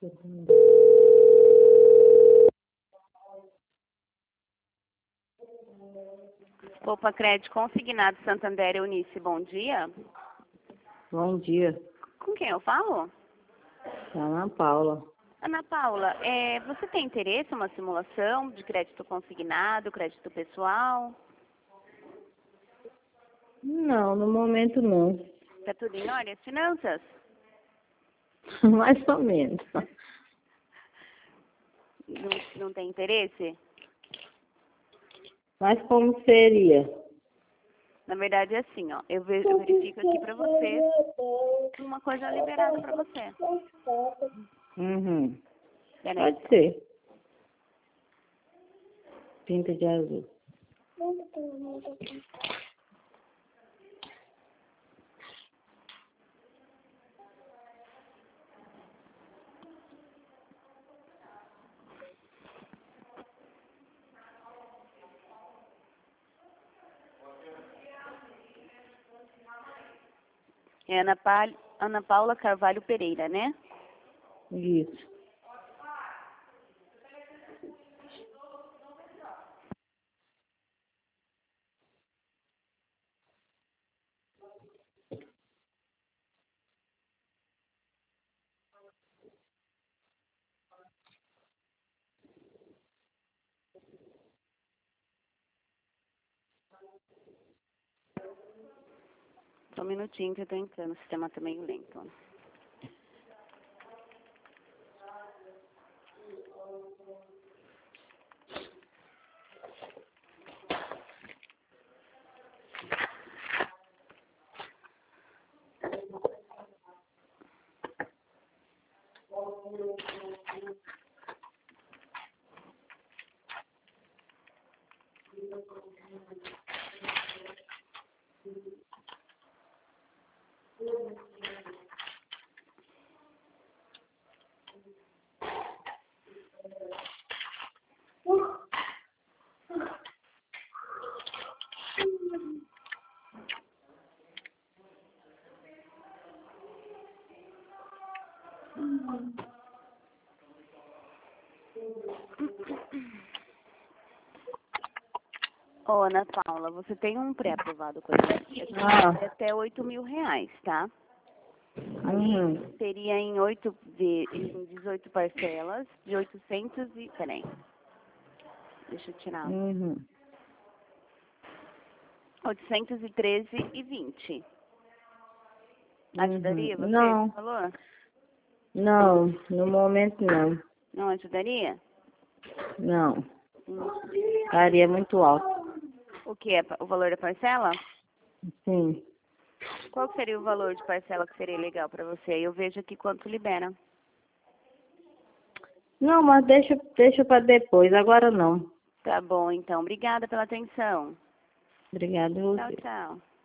Poupa Crédito Consignado Santander Eunice, bom dia. Bom dia, Com quem eu falo? Ana Paula. Ana Paula, você tem interesse em uma simulação de crédito consignado, crédito pessoal? Não, no momento não. Tá tudo em ordem, as finanças? Mais ou menos. Não tem interesse? Mas como seria? Na verdade é assim, ó, eu verifico aqui pra você uma coisa liberada pra você. Uhum. Peraí. Pode ser. Pinta de azul. É Ana Paula Carvalho Pereira, né? Isso. Só um minutinho que eu tô entrando, o sistema tá meio lento. Ô, Ana Paula, você tem um pré-aprovado com a gente aqui, até R$8.000, tá? Uhum. Seria em 18 parcelas de 800 e... Peraí. Deixa eu tirar. Uhum. 813,20. Ajudaria você Não, esse valor? não, no momento não. Não ajudaria? Não. Hum. Estaria muito alto. O que é o valor da parcela? Sim. Qual seria o valor de parcela que seria legal para você? Eu vejo aqui quanto libera. Não, mas deixa para depois, agora não. Tá bom, então. Obrigada pela atenção. Obrigada a Tchau, você. tchau.